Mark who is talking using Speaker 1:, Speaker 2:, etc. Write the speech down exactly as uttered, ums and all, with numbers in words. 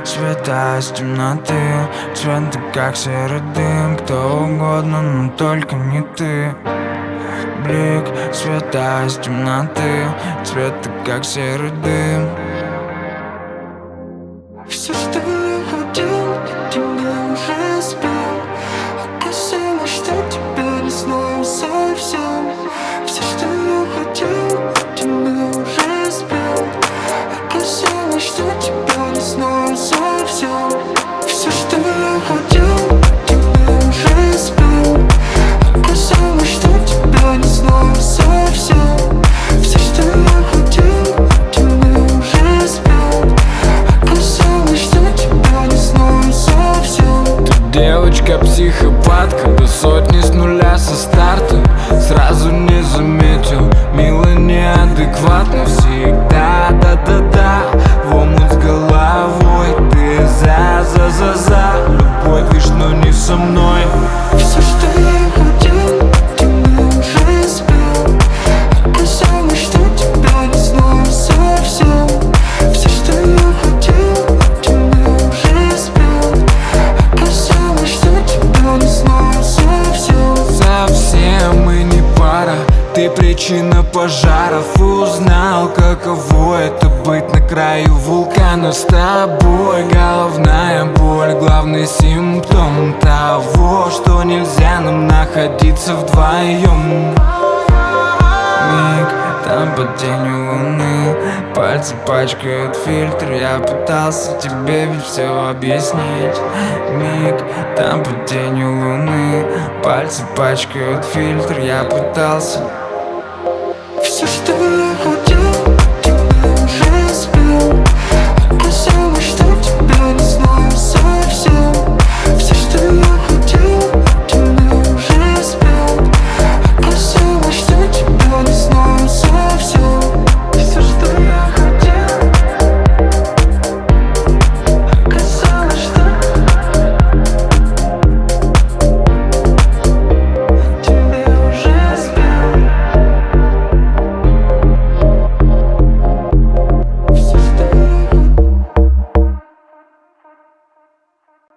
Speaker 1: света из темноты, цвета как серый дым. Кто угодно, но только не ты. Блик света из темноты, цвета как серый дым.
Speaker 2: Все, что я хотел, я тебя уже спел. Оказалось, что тебя не знаю совсем. Все, что я хотел, я тебя уже спел. Оказалось, что тебя не знаю совсем. Все, что я хотел, я тебя уже спел. Оказалось, что тебя не знаю совсем. Все, что я хотел, я тебя уже спел. Оказалось, что тебя не знаю совсем.
Speaker 1: Ты девочка-психопатка, до сотни с нуля со старта. Сразу не заметил, мило неадекватно. Всегда да-да-да, в омут с головой. Ты за-за-за-за, любовь лишь, но не со мной.
Speaker 2: Все, что я хотел, я тебя уже спел. Оказалось, что тебя не знаю совсем. Все, что я хотел, я тебя уже спел. Оказалось, что тебя не знаю совсем.
Speaker 1: Совсем мы не пара, ты причина пожаров. Узнал, каково это быть на краю вулкана с тобой. Головная боль, главный симптом того, что нельзя нам находиться вдвоем. Миг, там под тенью луны, пальцы пачкают фильтр. Я пытался тебе ведь все объяснить. Миг, там под тенью луны, пальцы пачкают фильтр. Я пытался.
Speaker 2: Все, что я хотел.